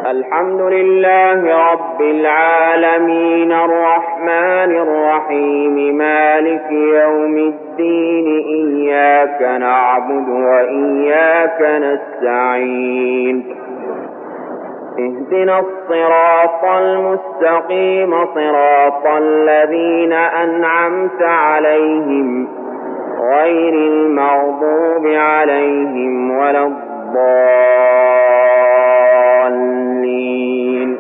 الحمد لله رب العالمين الرحمن الرحيم مالك يوم الدين إياك نعبد وإياك نستعين اهدنا الصراط المستقيم صراط الذين أنعمت عليهم غير المغضوب عليهم ولا الضالين.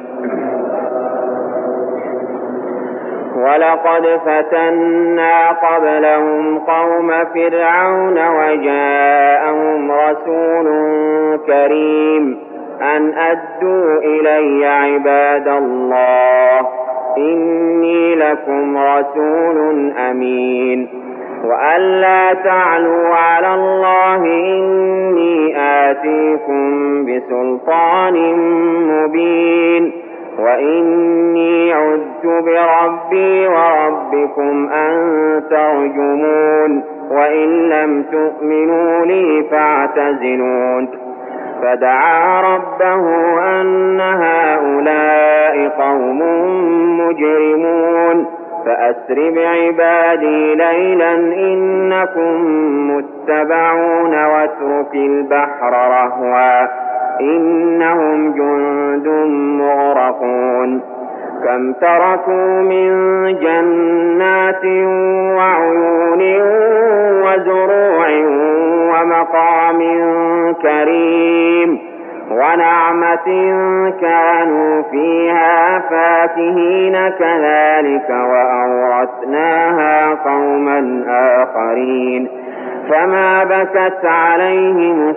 ولقد فتنا قبلهم قوم فرعون وجاءهم رسول كريم أن أدوا إلي عباد الله إني لكم رسول أمين وأن لا تعلوا على الله إني آتيكم بسلطان مبين وإني عذت بربي وربكم أن ترجمون وإن لم تؤمنوا لي فاعتزلون. فدعا ربه أن هؤلاء قوم مجرمون فأسر بعبادي ليلا إنكم متبعون واترك البحر رهوا إنهم جند مغرقون. كم تركوا من جنات وعيون وزروع ومقام كريم ونعمة كانوا فيها فاكهين كذلك وأورثناها قوما آخرين. فما بكت عليهم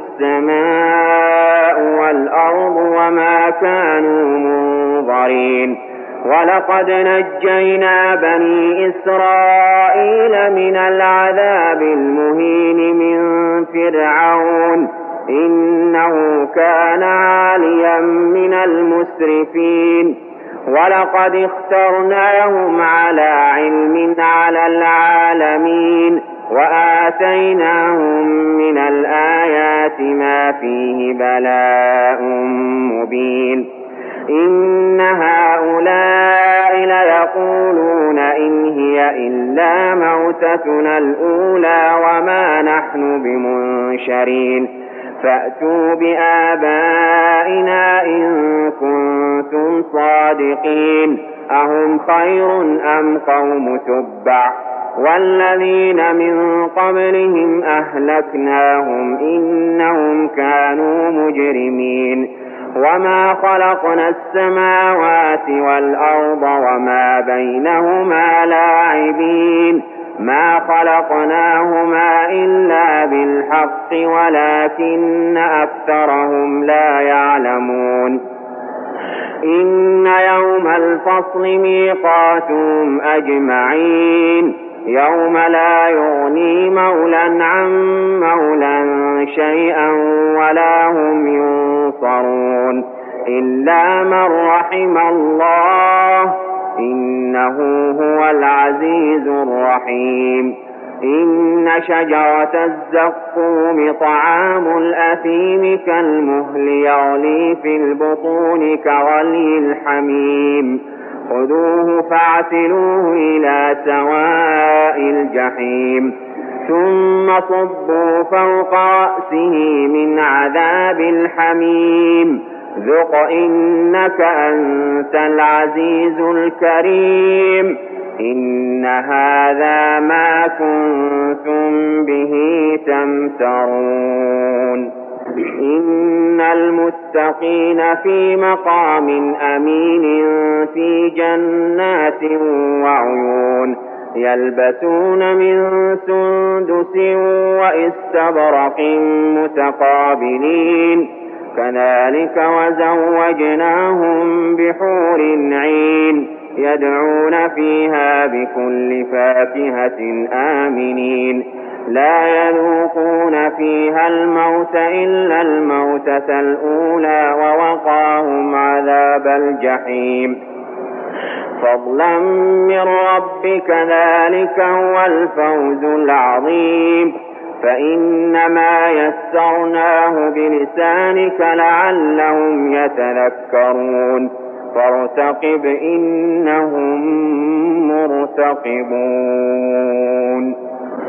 السماء والأرض وما كانوا منظرين. ولقد نجينا بني إسرائيل من العذاب المهين من فرعون إنه كان عاليا من المسرفين. ولقد اخترناهم على علم على العالمين وآتيناهم من الآيات ما فيه بلاء مبين. إن هؤلاء ليقولون إن هي إلا موتتنا الأولى وما نحن بمنشرين فأتوا بآبائنا إن كنتم صادقين. أهم خير أم قوم تبع والذين من قبلهم أهلكناهم إنهم كانوا مجرمين. وما خلقنا السماوات والأرض وما بينهما لاعبين ما خلقناهما إلا بالحق ولكن أكثرهم لا يعلمون. إن يوم الفصل ميقاتهم أجمعين يوم لا يغني مولى عن مولى شيئا ولا هم ينصرون إلا من رحم الله إنه هو العزيز الرحيم. إن شجرة الزقوم طعام الأثيم كالمهل يغلي في البطون كغلي الحميم خذوه فاعتلوه إلى سواء الجحيم ثم صبوا فوق رأسه من عذاب الحميم ذق إنك أنت العزيز الكريم. إن هذا ما كنتم به تمترون. إن المتقين في مقام أمين في جنات وعيون يلبسون من سندس وإستبرق متقابلين كذلك وزوجناهم بحور عين يدعون فيها بكل فاكهة آمنين لا يذوقون فيها الموت إلا الموتة الأولى ووقاهم عذاب الجحيم فضلا من ربك ذلك هو الفوز العظيم. فإنما يسرناه بلسانك لعلهم يتذكرون فارتقب إنهم مرتقبون